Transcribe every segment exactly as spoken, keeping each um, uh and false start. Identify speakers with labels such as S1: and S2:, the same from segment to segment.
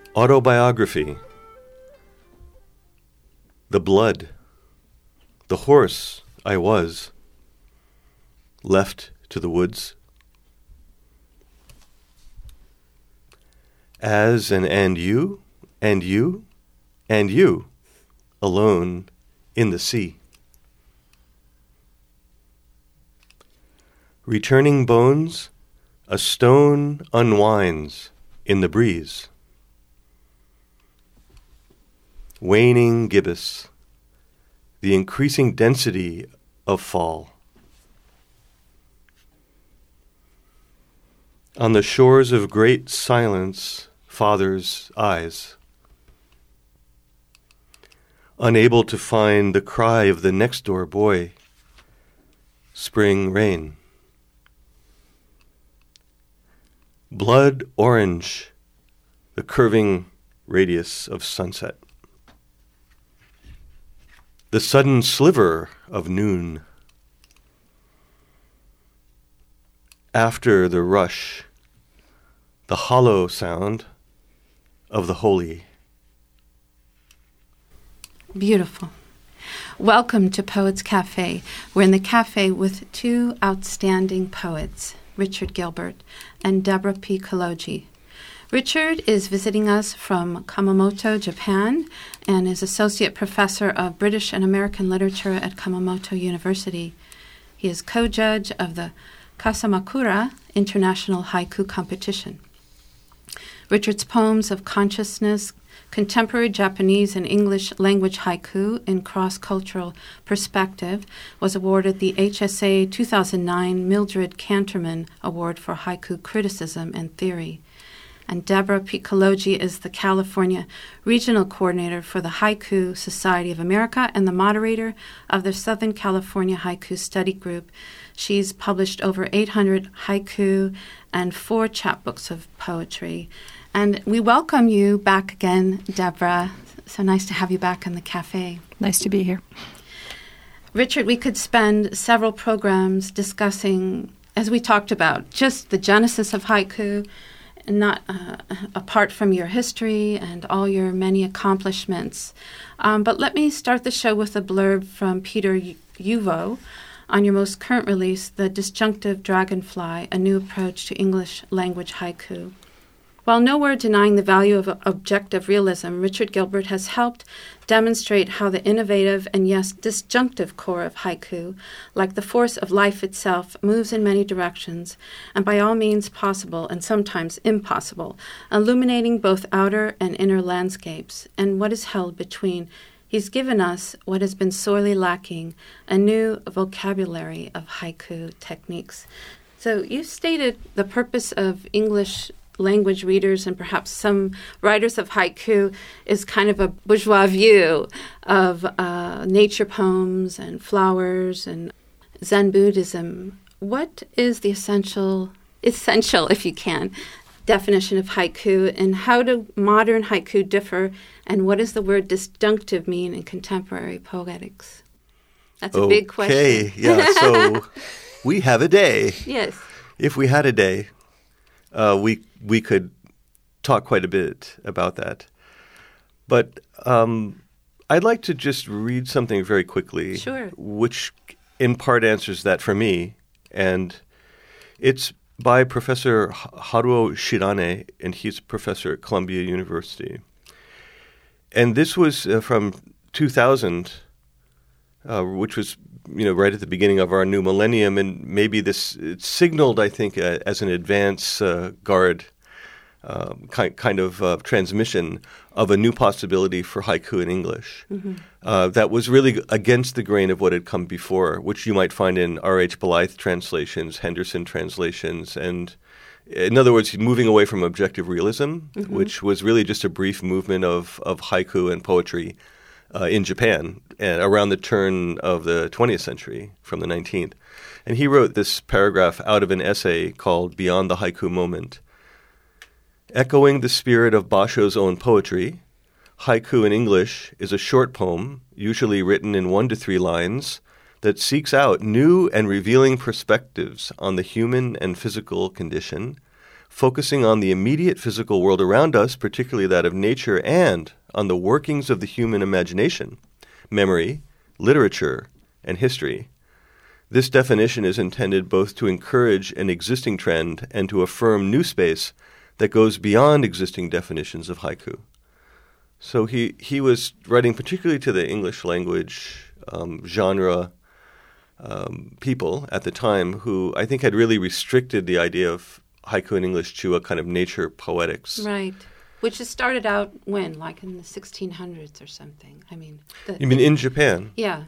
S1: Autobiography. The blood, the horse I was, left to the woods. As an and you, and you, and you, alone in the sea. Returning bones, a stone unwinds in the breeze. Waning gibbous, the increasing density of fall. On the shores of great silence, father's eyes. Unable to find the cry of the next door boy. Spring rain. Blood orange, the curving radius of sunset. The sudden sliver of noon. After the rush, the hollow sound of the holy.
S2: Beautiful. Welcome to Poets Cafe. We're in the cafe with two outstanding poets, Richard Gilbert and Deborah P. Kaloji. Richard is visiting us from Kumamoto, Japan, and is Associate Professor of British and American Literature at Kumamoto University. He is co-judge of the Kasamakura International Haiku Competition. Richard's poems of consciousness, contemporary Japanese and English language haiku in cross-cultural perspective was awarded the H S A two thousand nine Mildred Canterman Award for Haiku Criticism and Theory. And Deborah P. Kaloji is the California Regional Coordinator for the Haiku Society of America and the moderator of the Southern California Haiku Study Group. She's published over eight hundred haiku and four chapbooks of poetry. And we welcome you back again, Deborah. So nice to have you back in the cafe.
S3: Nice to be here.
S2: Richard, we could spend several programs discussing, as we talked about, just the genesis of haiku, not uh, apart from your history and all your many accomplishments. Um, but let me start the show with a blurb from Peter Uvo on your most current release, The Disjunctive Dragonfly, A New Approach to English Language Haiku. While nowhere denying the value of objective realism, Richard Gilbert has helped demonstrate how the innovative and, yes, disjunctive core of haiku, like the force of life itself, moves in many directions, and by all means possible and sometimes impossible, illuminating both outer and inner landscapes and what is held between. He's given us what has been sorely lacking, a new vocabulary of haiku techniques. So you stated the purpose of English language readers and perhaps some writers of haiku is kind of a bourgeois view of uh, nature poems and flowers and Zen Buddhism. What is the essential, essential, if you can, definition of haiku, and how do modern haiku differ, and what does the word disjunctive mean in contemporary poetics? That's a
S1: okay,
S2: big question.
S1: Okay, yeah, so we have a day.
S2: Yes.
S1: If we had a day, uh, we we could talk quite a bit about that. But um, I'd like to just read something very quickly,
S2: sure,
S1: which in part answers that for me. And it's by Professor Haruo Shirane, and he's a professor at Columbia University. And this was uh, from two thousand, uh, which was, you know, right at the beginning of our new millennium, and maybe this it signaled, I think, uh, as an advance uh, guard uh, kind kind of uh, transmission of a new possibility for haiku in English. Mm-hmm. Uh, that was really against the grain of what had come before, which you might find in R H Blythe translations, Henderson translations, and in other words, moving away from objective realism, mm-hmm. which was really just a brief movement of, of haiku and poetry uh, in Japan and around the turn of the twentieth century from the nineteenth. And he wrote this paragraph out of an essay called Beyond the Haiku Moment. Echoing the spirit of Basho's own poetry, haiku in English is a short poem, usually written in one to three lines, that seeks out new and revealing perspectives on the human and physical condition, focusing on the immediate physical world around us, particularly that of nature, and on the workings of the human imagination, memory, literature, and history. This definition is intended both to encourage an existing trend and to affirm new space that goes beyond existing definitions of haiku. So he, he was writing particularly to the English language um, genre um, people at the time who I think had really restricted the idea of haiku in English to a kind of nature poetics.
S2: Right. Which has started out when? Like in the sixteen hundreds or something? I mean... The,
S1: You mean
S2: the,
S1: in Japan?
S2: Yeah.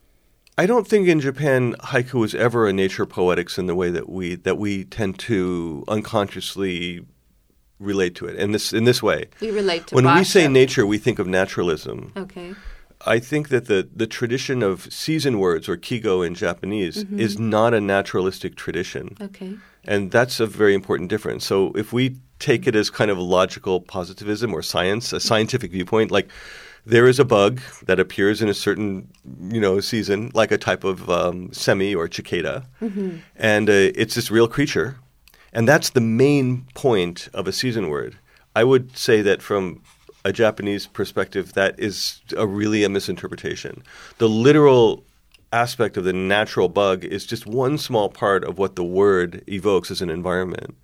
S1: I don't think in Japan haiku was ever a nature poetics in the way that we that we tend to unconsciously relate to it. In this in this way,
S2: we relate to
S1: when
S2: Basho.
S1: we say nature, we think of naturalism.
S2: Okay.
S1: I think that the the tradition of season words, or kigo in Japanese,
S2: mm-hmm.
S1: is not a naturalistic tradition.
S2: Okay.
S1: And that's a very important difference. So if we take it as kind of logical positivism or science, a scientific viewpoint, like there is a bug that appears in a certain, you know, season, like a type of um, semi or cicada, mm-hmm. and uh, it's this real creature, and that's the main point of a season word. I would say that from a Japanese perspective, that is a really a misinterpretation. The literal aspect of the natural bug is just one small part of what the word evokes as an environment.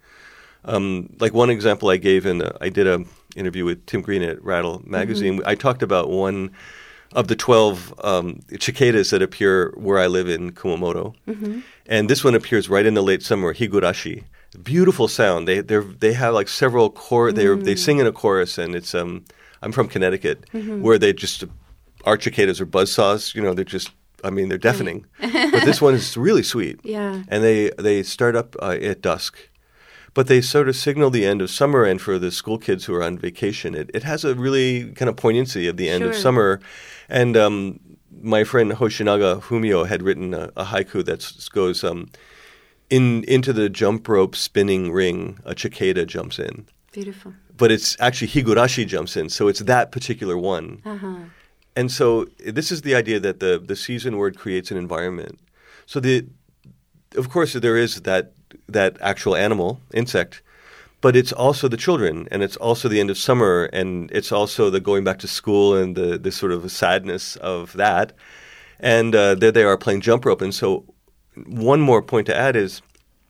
S1: Um, like one example I gave in, a, I did a interview with Tim Green at Rattle magazine. Mm-hmm. I talked about one of the twelve um, cicadas that appear where I live in Kumamoto. Mm-hmm. And this one appears right in the late summer, higurashi. Beautiful sound. They they they have like several chor- they mm-hmm. they sing in a chorus, and it's um I'm from Connecticut, mm-hmm. where they just our cicadas are buzzsaws, you know, they're just I mean, they're deafening. But this one is really sweet.
S2: Yeah.
S1: And they they start up uh, at dusk. But they sort of signal the end of summer, and for the school kids who are on vacation, it, it has a really kind of poignancy of the end
S2: sure.
S1: of summer. And um, my friend Hoshinaga Fumio had written a, a haiku that goes, um, in into the jump rope spinning ring, a cicada jumps in.
S2: Beautiful.
S1: But it's actually higurashi jumps in, so it's that particular one.
S2: Uh-huh.
S1: And so this is the idea that the, the season word creates an environment. So the of course there is that that actual animal, insect, but it's also the children, and it's also the end of summer, and it's also the going back to school and the, the sort of sadness of that. And uh, there they are playing jump rope. And so one more point to add is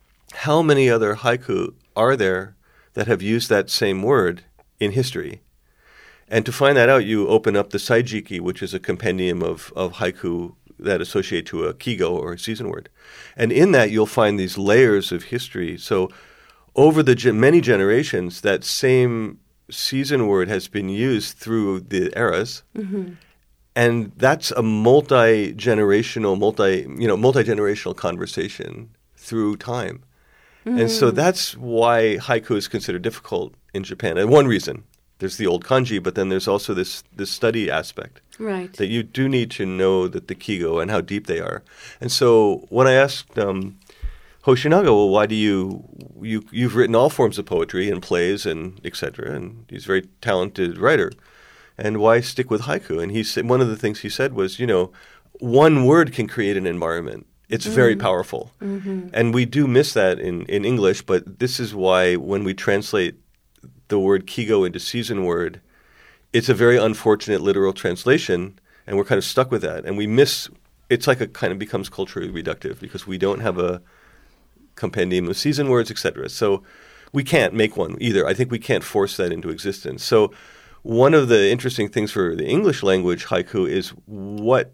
S1: how many other haiku are there that have used that same word in history? And to find that out, you open up the Saijiki, which is a compendium of, of haiku that associate to a kigo or a season word. And in that, you'll find these layers of history. So over the ge- many generations, that same season word has been used through the eras. Mm-hmm. And that's a multi-generational, multi, you know, multi-generational conversation through time. Mm-hmm. And so that's why haiku is considered difficult in Japan. And one reason. There's the old kanji, but then there's also this this study aspect.
S2: Right.
S1: That you do need to know that the kigo and how deep they are. And so when I asked um, Hoshinaga, well, why do you, you, you've written all forms of poetry and plays and et cetera, and he's a very talented writer, and why stick with haiku? And he said, one of the things he said was, you know, one word can create an environment. It's mm-hmm. very powerful. Mm-hmm. And we do miss that in, in English, but this is why when we translate the word kigo into season word, it's a very unfortunate literal translation, and we're kind of stuck with that. And we miss, it's like it kind of becomes culturally reductive because we don't have a compendium of season words, et cetera. So we can't make one either. I think we can't force that into existence. So one of the interesting things for the English language haiku is what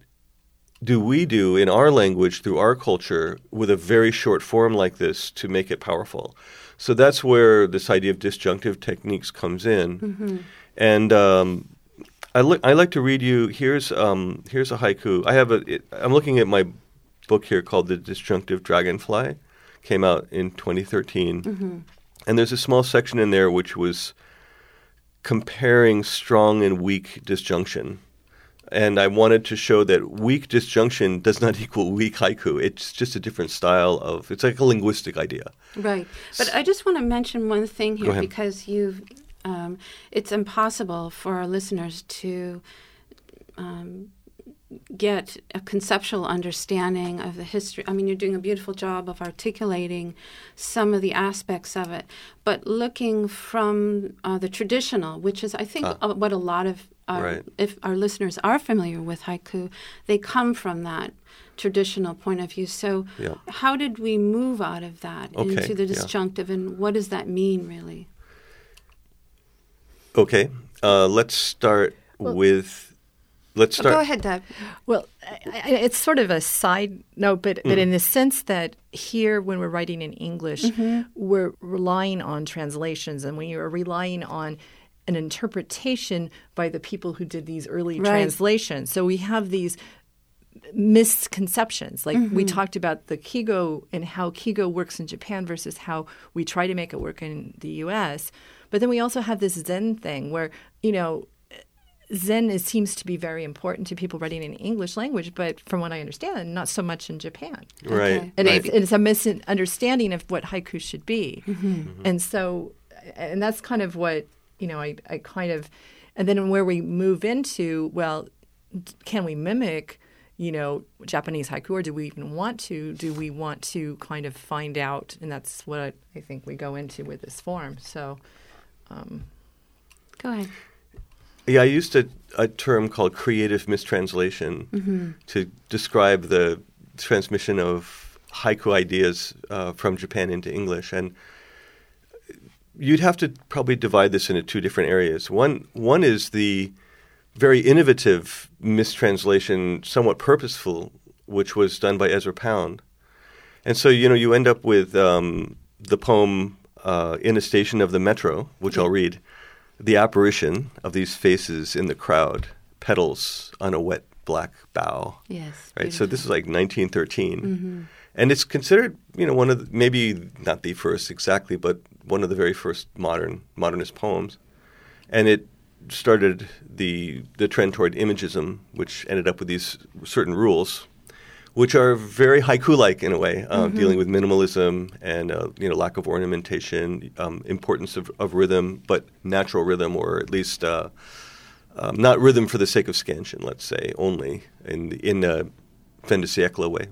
S1: do we do in our language through our culture with a very short form like this to make it powerful? So that's where this idea of disjunctive techniques comes in. Mm-hmm. And um, I, li- I like to read you, here's um, here's a haiku. I have a, it, I'm looking at my book here called The Disjunctive Dragonfly. Came out in twenty thirteen. Mm-hmm. And there's a small section in there which was comparing strong and weak disjunction. And I wanted to show that weak disjunction does not equal weak haiku. It's just a different style of, it's like a linguistic idea.
S2: Right. But I just want to mention one thing here because you've, um, it's impossible for our listeners to um, get a conceptual understanding of the history. I mean, you're doing a beautiful job of articulating some of the aspects of it, but looking from uh, the traditional, which is, I think,
S1: Ah.
S2: uh, what a lot of our,
S1: Right.
S2: if our listeners are familiar with haiku, they come from that traditional point of view. So
S1: Yeah.
S2: how did we move out of that
S1: Okay,
S2: into the
S1: yeah.
S2: disjunctive, and what does that mean, really?
S1: Okay, uh, let's start with. Let's start.
S2: Go ahead, Deb.
S3: Well, I, I, it's sort of a side note, but, but in the sense that here, when we're writing in English, we're relying on translations, and when you're relying on an interpretation by the people who did these early
S2: Right.
S3: translations. So we have these misconceptions. Like we talked about the Kigo and how Kigo works in Japan versus how we try to make it work in the U S. But then we also have this Zen thing where, you know, Zen is, seems to be very important to people writing in English language, but from what I understand, not so much in Japan.
S1: Right.
S2: Okay.
S3: And
S1: right.
S3: it's, it's a misunderstanding of what haiku should be. And so, and that's kind of what, you know, I, I kind of, and then where we move into, well, can we mimic, you know, Japanese haiku, or do we even want to? Do we want to kind of find out? And that's what I, I think we go into with this form. So, um,
S2: Go ahead.
S1: Yeah, I used a, a term called creative mistranslation to describe the transmission of haiku ideas uh, from Japan into English. And you'd have to probably divide this into two different areas. One, one is the very innovative mistranslation, somewhat purposeful, which was done by Ezra Pound. And so, you know, you end up with um, the poem uh, In a Station of the Metro, which I'll read. The apparition of these faces in the crowd, petals on a wet black bough.
S2: Yes.
S1: Right. So this is like nineteen thirteen,
S2: Mm-hmm.
S1: and it's considered, you know, one of the, maybe not the first exactly, but one of the very first modern modernist poems, and it started the the trend toward imagism, which ended up with these certain rules, which are very haiku-like in a way, uh, dealing with minimalism and uh, you know, lack of ornamentation, um, importance of, of rhythm, but natural rhythm, or at least uh, um, not rhythm for the sake of scansion, let's say, only in the, in a fin de siècle way.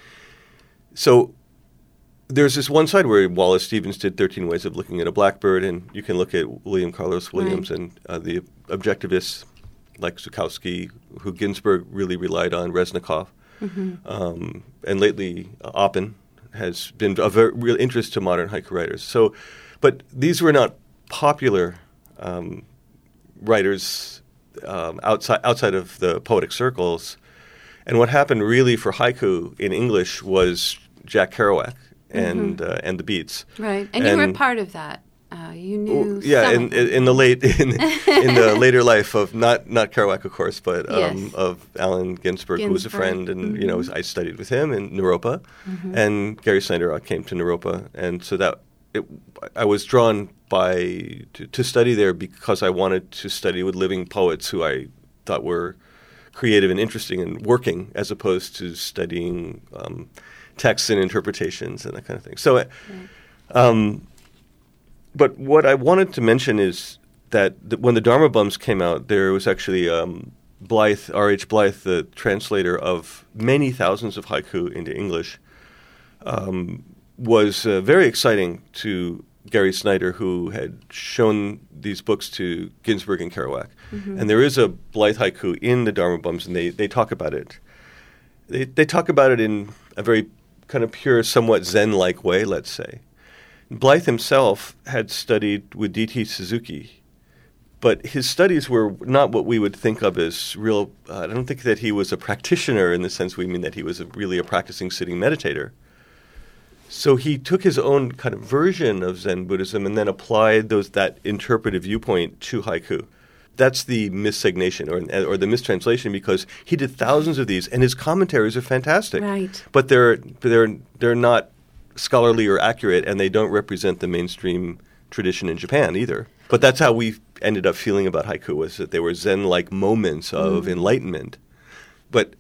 S1: So there's this one side where Wallace Stevens did thirteen Ways of Looking at a Blackbird, and you can look at William Carlos Williams
S2: Right.
S1: and uh, the objectivists like Zukowski, who Ginsberg really relied on, Reznikov. Um, and lately, uh, Oppen has been of very real interest to modern haiku writers. So, but these were not popular um, writers um, outside outside of the poetic circles. And what happened really for haiku in English was Jack Kerouac and uh, and the Beats.
S2: Right. And, you were
S1: And-
S2: part of that. Uh, you knew
S1: Well, yeah,
S2: some
S1: in,
S2: of them.
S1: in the late in, in the later life of not not Kerouac, of course, but um,
S2: Yes.
S1: of Allen Ginsberg, who was a
S2: Ginsberg.
S1: friend, and you know, I studied with him in Naropa, and Gary Snyder came to Naropa, and so that it, I was drawn by to, to study there because I wanted to study with living poets who I thought were creative and interesting and working, as opposed to studying um, texts and interpretations and that kind of thing. So. Um, But what I wanted to mention is that th- when the Dharma Bums came out, there was actually um, Blythe, R H Blythe, the translator of many thousands of haiku into English, um, was uh, very exciting to Gary Snyder, who had shown these books to Ginsberg and Kerouac. And there is a Blythe haiku in the Dharma Bums, and they, they talk about it. They, they talk about it in a very kind of pure, somewhat Zen-like way, let's say. Blythe himself had studied with D T Suzuki, but his studies were not what we would think of as real. Uh, I don't think that he was a practitioner in the sense we mean that he was a, really a practicing sitting meditator. So he took his own kind of version of Zen Buddhism and then applied those that interpretive viewpoint to haiku. That's the missignation or or the mistranslation, because he did thousands of these, and his commentaries are fantastic.
S2: Right.
S1: But they're they're they're not scholarly or accurate, and they don't represent the mainstream tradition in Japan either. But that's how we ended up feeling about haiku, was that they were Zen-like moments of
S2: Mm.
S1: enlightenment. But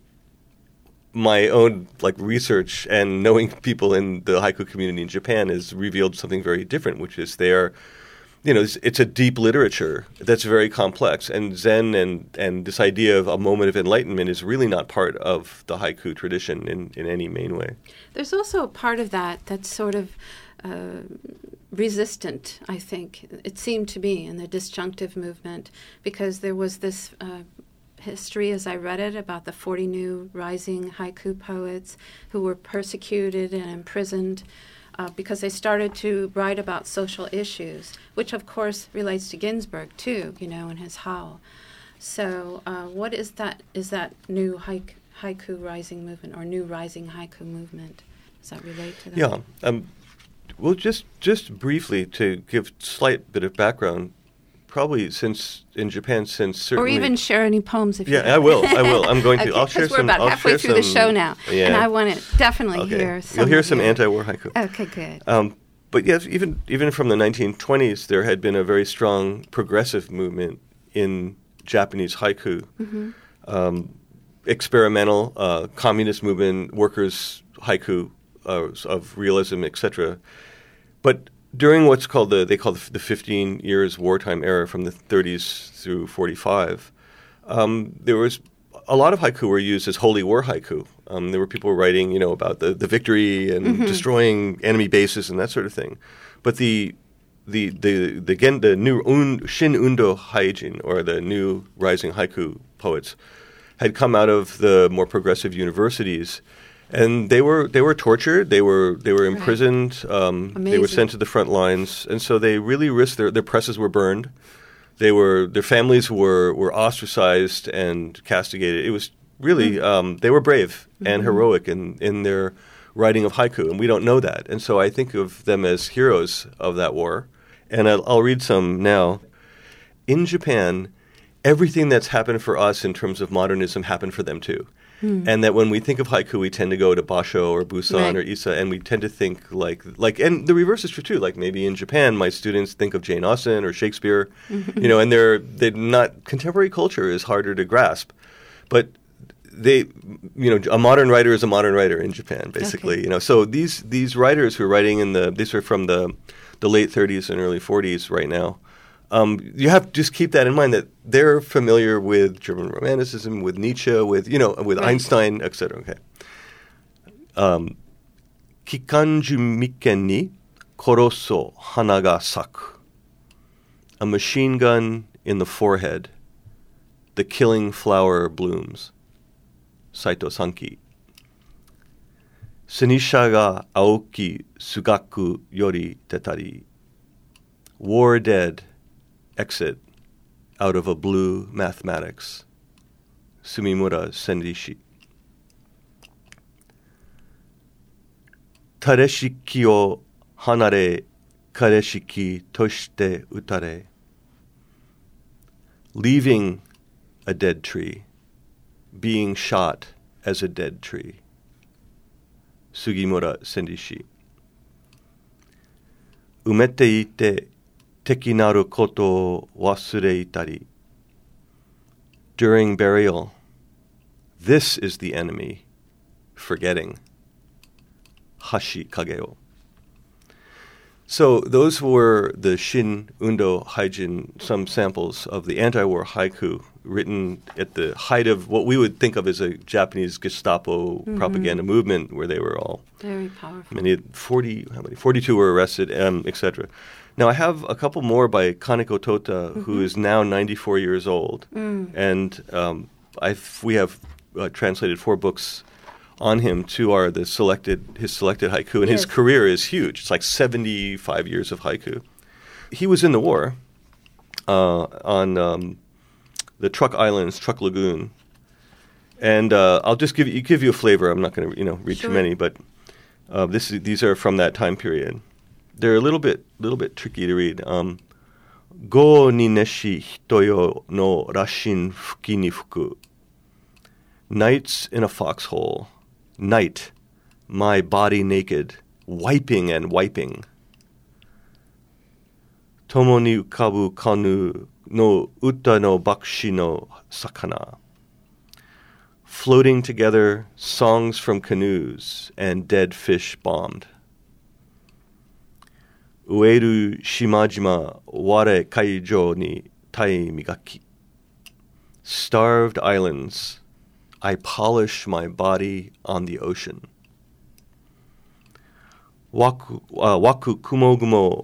S1: my own like research and knowing people in the haiku community in Japan has revealed something very different, which is they're you know, it's, it's a deep literature that's very complex. And Zen and, and this idea of a moment of enlightenment is really not part of the haiku tradition in, in any main way.
S2: There's also a part of that that's sort of uh, resistant, I think. It seemed to be in the disjunctive movement, because there was this uh, history, as I read it, about the forty new rising haiku poets who were persecuted and imprisoned Uh, because they started to write about social issues, which of course relates to Ginsberg too, you know, in his Howl. So uh, what is that, is that new haiku, haiku rising movement or new rising haiku movement? Does that relate to that?
S1: Yeah. Um, well, just, just briefly to give slight bit of background, probably since in Japan, since certainly...
S2: Or even share any poems if
S1: yeah,
S2: you
S1: Yeah, I will. I will. I'm going to...
S2: Okay,
S1: I'll share
S2: we're
S1: some...
S2: about
S1: I'll
S2: halfway
S1: share
S2: through
S1: some,
S2: the show now,
S1: yeah.
S2: and I want to definitely
S1: okay.
S2: hear some
S1: You'll hear
S2: of
S1: some
S2: you.
S1: anti-war haiku.
S2: Okay, good.
S1: Um, but yes, even even from the nineteen twenties, there had been a very strong progressive movement in Japanese haiku. Mm-hmm. Um, experimental, uh, communist movement, workers' haiku uh, of realism, et cetera. But during what's called the, they call the, the fifteen years wartime era from the thirties through forty-five, um, there was a lot of haiku were used as holy war haiku. Um, there were people writing, you know, about the, the victory and mm-hmm. destroying enemy bases and that sort of thing. But the the the the, gen, the new un, Shin Undo Haijin, or the new rising haiku poets, had come out of the more progressive universities. And they were they were tortured. They were they were imprisoned.
S2: Right.
S1: Um, they were sent to the front lines, and so they really risked their their presses were burned. They were their families were, were ostracized and castigated. It was really mm-hmm. um, they were brave mm-hmm. and heroic in, in their writing of haiku, and we don't know that. And so I think of them as heroes of that war. And I'll, I'll read some now. In Japan, everything that's happened for us in terms of modernism happened for them too. Hmm. And that when we think of haiku, we tend to go to Basho or Busan right. or Issa, and we tend to think like, like, and the reverse is true too. Like maybe in Japan, my students think of Jane Austen or Shakespeare, you know, and they're they're not, contemporary culture is harder to grasp, but they, you know, a modern writer is a modern writer in Japan, basically, okay. you know. So these these writers who are writing in the, these are from the the late thirties and early forties right now. Um, you have to just keep that in mind, that they're familiar with German Romanticism, with Nietzsche, with, you know, with right. Einstein, et cetera. Okay. Um, Kikanju miken ni koroso hana ga saku. A machine gun in the forehead. The killing flower blooms. Saito Sanki. Senisha ga aoki sugaku yori tetari. War dead. Exit out of a blue mathematics. Sumimura Sendishi. Tareshiki o hanare kareshiki toshite utare. Leaving a dead tree, being shot as a dead tree. Sugimura Sendishi. Umete ite teki naru koto o wasure itari. During burial, this is the enemy, forgetting. Hashi kageo. So those were the Shin Undo Haijin, some samples of the anti-war haiku written at the height of what we would think of as a Japanese Gestapo mm-hmm. propaganda movement, where they were all
S2: very powerful.
S1: Many forty, how many? Forty-two were arrested, um, et cetera. Now I have a couple more by Kaneko Tota, mm-hmm. who is now ninety-four years old, mm. and um, I've, we have uh, translated four books on him. Two are the selected his selected haiku, and yes. his career is huge. It's like seventy-five years of haiku. He was in the war uh, on um, the Truk Islands, Truk Lagoon, and uh, I'll just give you give you a flavor. I'm not going to you know read sure. too many, but uh, this is, these are from that time period. They're a little bit little bit tricky to read. Um, Go ni neshi hitoyo no rashin fuki ni fuku. Nights in a foxhole. Night, my body naked, wiping and wiping. Tomo ni ukabu kanu no uta no bakushi no sakana. Floating together, songs from canoes and dead fish bombed. ueru shimajima ware kaijo ni tai migaki. Starved islands, I polish my body on the ocean. Waku, uh, waku kumogumo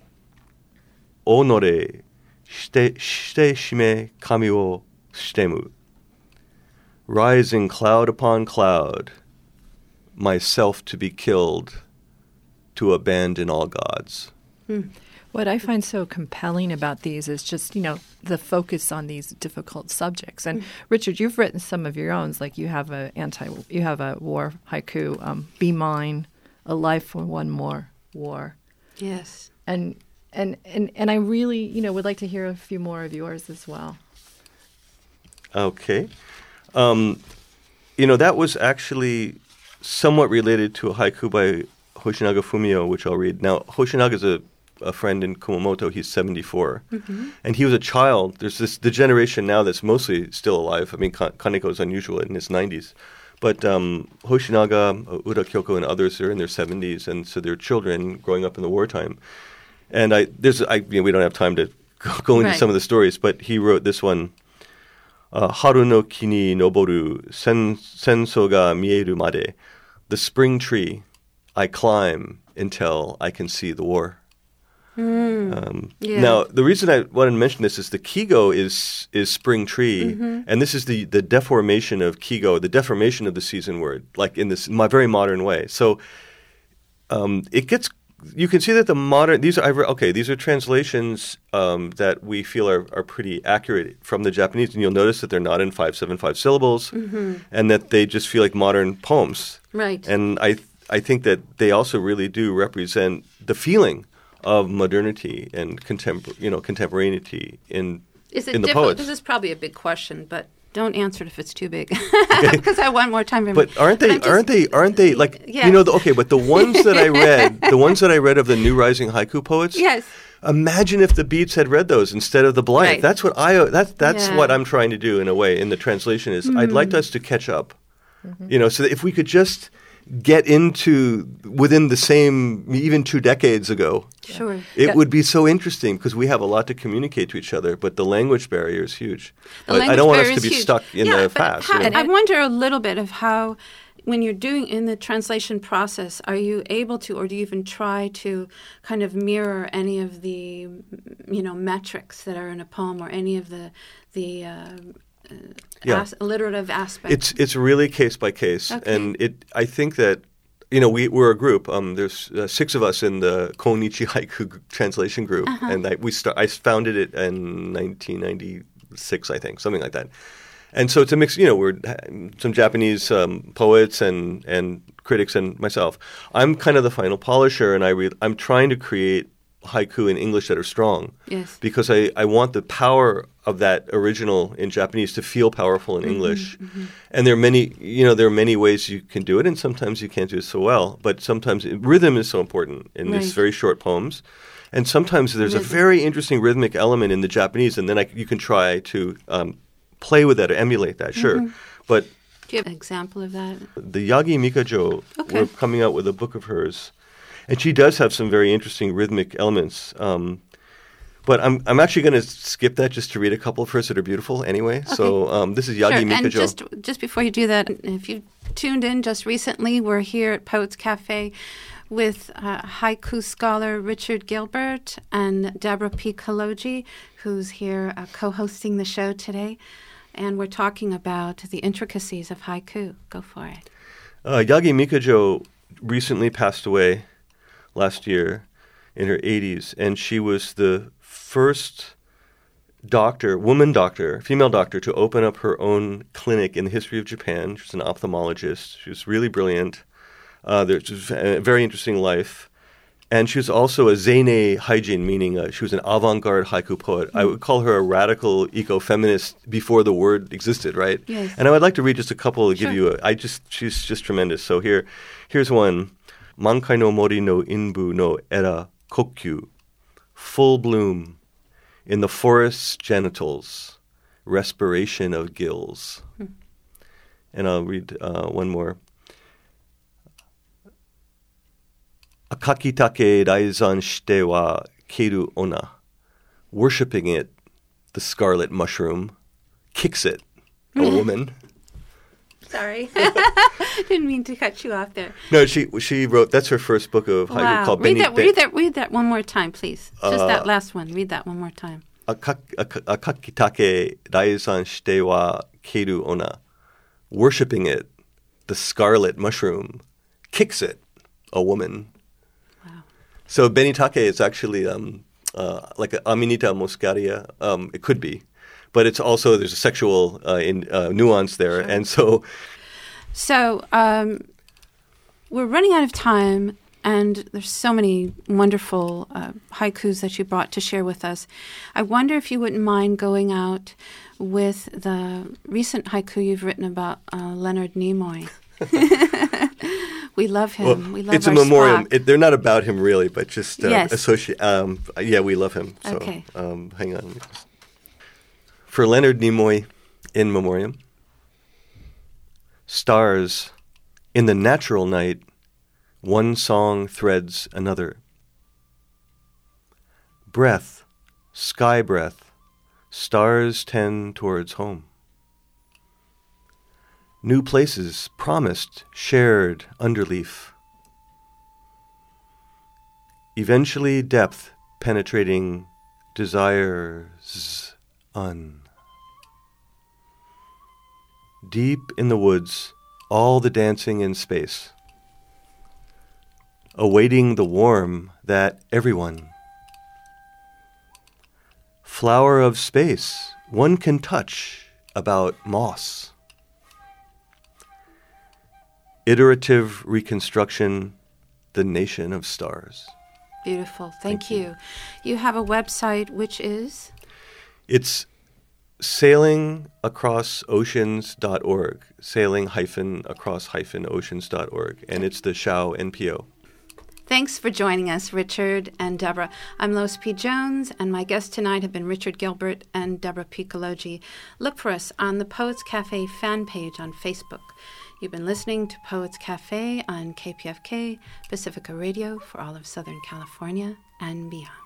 S1: onore shite, shite shime kami wo shitemu. Rising cloud upon cloud, myself to be killed, to abandon all gods.
S3: Hmm. What I find so compelling about these is just, you know, the focus on these difficult subjects. And mm. Richard, you've written some of your own, like you have a anti, you have a war haiku, um, "Be Mine, a Life for One More War."
S2: Yes.
S3: And and and and I really, you know, would like to hear a few more of yours as well.
S1: Okay, um, you know, that was actually somewhat related to a haiku by Hoshinaga Fumio, which I'll read now. Hoshinaga is a a friend in Kumamoto. He's seventy-four. Mm-hmm. And he was a child. There's this the generation now that's mostly still alive. I mean, Ka- Kaneko is unusual in his nineties. But um, Hoshinaga, Ura Kyoko, and others are in their seventies, and so they're children growing up in the wartime. And I there's I you know, we don't have time to go into right. some of the stories, but he wrote this one. Uh, Haru no ki ni noboru sen, senso ga mieru made. The spring tree, I climb until I can see the war. Mm. Um, yeah. Now, the reason I wanted to mention this is the Kigo is is spring tree, mm-hmm. and this is the, the deformation of Kigo, the deformation of the season word, like in this my very modern way. So um, it gets you can see that the modern these are okay these are translations um, that we feel are, are pretty accurate from the Japanese, and you'll notice that they're not in five seven five syllables, mm-hmm. and that they just feel like modern poems.
S2: Right.
S1: And I I think that they also really do represent the feeling of modernity and contempor- you know, contemporaneity in
S2: is it
S1: in the
S2: diff-
S1: poets.
S2: This is probably a big question, but don't answer it if it's too big, because I want more time. For
S1: but
S2: me.
S1: aren't they?
S2: Just,
S1: aren't they? Aren't they like
S2: yeah.
S1: you know? The, okay, but the ones that I read, the ones that I read of the New Rising Haiku poets.
S2: Yes.
S1: Imagine if the Beats had read those instead of the Blythe.
S2: Right.
S1: That's what I. That's that's
S2: yeah.
S1: what I'm trying to do in a way in the translation. Is mm-hmm. I'd like us to catch up. Mm-hmm. You know, so that if we could just get into within the same, even two decades ago.
S2: Sure.
S1: It
S3: yeah.
S1: would be so interesting because we have a lot to communicate to each other, but the language barrier is huge.
S2: The
S1: but I don't want us to be
S2: huge.
S1: stuck in
S2: yeah,
S1: the past.
S2: How,
S1: you know?
S2: I wonder a little bit of how, when you're doing in the translation process, are you able to, or do you even try to kind of mirror any of the, you know, metrics that are in a poem, or any of the the uh, uh,
S1: yeah.
S2: as- alliterative aspects?
S1: It's it's really case by case,
S2: okay.
S1: and it. I think that you know we we're a group. Um, there's uh, six of us in the Konichi Haiku g- translation group, uh-huh. and I, we start. I founded it in nineteen ninety-six, I think, something like that. And so it's a mix. You know, we're some Japanese um, poets and and critics and myself. I'm kind of the final polisher, and I re- I'm trying to create haiku in English that are strong.
S2: Yes.
S1: Because I, I want the power of that original in Japanese to feel powerful in mm-hmm, English. Mm-hmm. And there are many, you know, there are many ways you can do it, and sometimes you can't do it so well. But sometimes it, rhythm is so important in
S2: right.
S1: these very short poems. And sometimes there's rhythm. a very interesting rhythmic element in the Japanese, and then I, you can try to um, play with that or emulate that, sure.
S2: Mm-hmm.
S1: But
S2: do you have an example of that?
S1: The Yagi Mikajo,
S2: okay.
S1: we're coming out with a book of hers. And she does have some very interesting rhythmic elements. Um, but I'm I'm actually going to skip that just to read a couple of hers that are beautiful anyway. Okay. So um, this is Yagi
S2: sure.
S1: Mikajo.
S2: And just, just before you do that, if you tuned in just recently, we're here at Poets Cafe with uh, haiku scholar Richard Gilbert and Deborah P. Kaloji, who's here uh, co-hosting the show today. And we're talking about the intricacies of haiku. Go for it.
S1: Uh, Yagi Mikajo recently passed away last year in her eighties, and she was the first doctor, woman doctor, female doctor, to open up her own clinic in the history of Japan. She was an ophthalmologist. She was really brilliant. Uh, there's a very interesting life. And she was also a Zeine Haijin, meaning uh, she was an avant-garde haiku poet. Mm-hmm. I would call her a radical eco-feminist before the word existed, right?
S2: Yes.
S1: And I would like to read just a couple to
S2: sure.
S1: give you a, I just, she's just tremendous. So here, here's one. Mankai no mori no inbu no era kokyu. Full bloom in the forest's genitals. Respiration of gills. Hmm. And I'll read uh, one more. Akakitake raizan shite wa keiru ona. Worshipping it, the scarlet mushroom kicks it, a woman.
S2: Sorry. Didn't mean to cut you off there.
S1: No, she she wrote, that's her first book of haiku
S2: Wow.
S1: called
S2: Read
S1: Beni,
S2: that, read, that, read that one more time, please. Just
S1: Uh,
S2: that last one. Read that one more time.
S1: Akak- ak- Akakitake raizan shite wa keiru ona. Worshipping it, the scarlet mushroom kicks it, a woman.
S2: Wow.
S1: So Benitake is actually um, uh, like a Amanita muscaria. Um, it could be. But it's also, there's a sexual uh, in, uh, nuance there.
S2: Sure.
S1: And so...
S2: So um, we're running out of time, and there's so many wonderful uh, haikus that you brought to share with us. I wonder if you wouldn't mind going out with the recent haiku you've written about uh, Leonard Nimoy. We love him.
S1: Well,
S2: we love
S1: it's a
S2: our
S1: memoriam.
S2: Spock.
S1: It, they're not about him really, but just uh,
S2: Yes.
S1: associate. Um, yeah, we love him. So,
S2: Okay.
S1: um, hang on. For Leonard Nimoy, in memoriam. Stars, in the natural night, one song threads another. Breath, sky breath, stars tend towards home. New places promised, shared underleaf. Eventually depth penetrating desires un. Deep in the woods, all the dancing in space. Awaiting the warm that everyone. Flower of space, one can touch about moss. Iterative reconstruction, the nation of stars.
S2: Beautiful. Thank,
S1: Thank
S2: you.
S1: you.
S2: You have a website, which is?
S1: It's sailing across oceans dot org, sailing hyphen across hyphen oceans dot org, and it's the Shao N P O.
S2: Thanks for joining us, Richard and Deborah. I'm Lois P. Jones, and my guests tonight have been Richard Gilbert and Deborah Piccologi. Look for us on the Poets Cafe fan page on Facebook. You've been listening to Poets Cafe on K P F K, Pacifica Radio for all of Southern California and beyond.